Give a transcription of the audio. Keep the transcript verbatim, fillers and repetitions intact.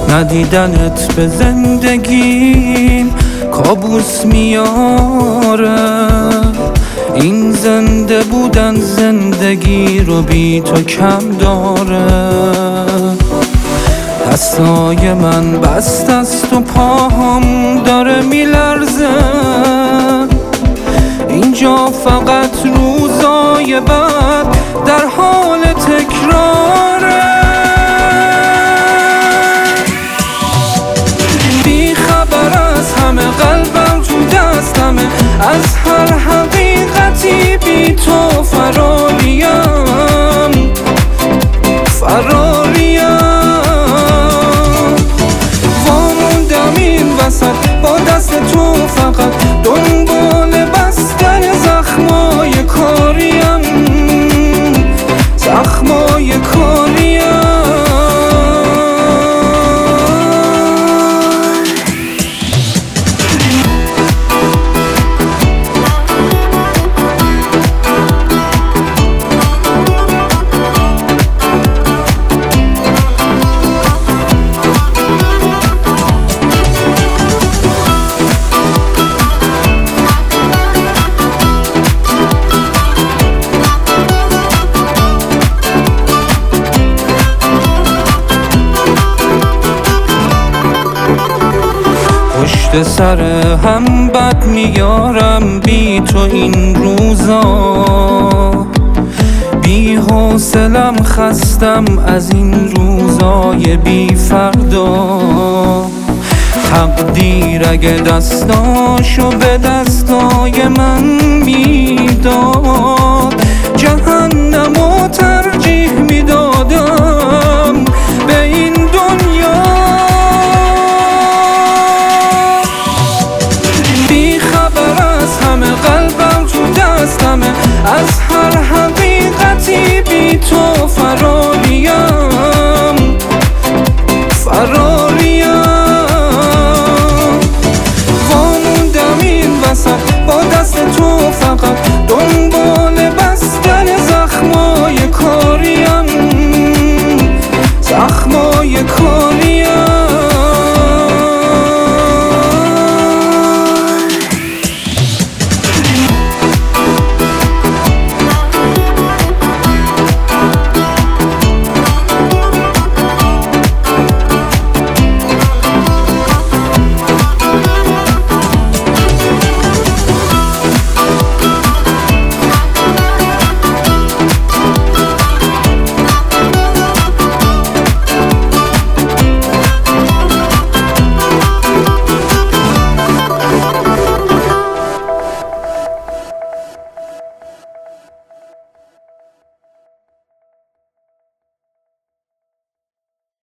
ندیدنت به زندگیم کابوس میاره. این زنده بودن زندگی رو بی تو کم داره. دستای من بست است و پاهم داره میلرزه. اینجا فقط روزای بعد در حال تکراره. بی خبر از همه قلبم تو دستمه، از هر حقیقتی بی تو فراریم فراریم. واموندم این وسط با دست تو فقط دنبال بستن زخمای کاریم زخمای کاریم. پشت سر هم بد میارم بی تو این روزا. بی حوصلم خستم از این روزای بی فردا. تقدیر اگه دستاشو به دستای من میداد، جهنم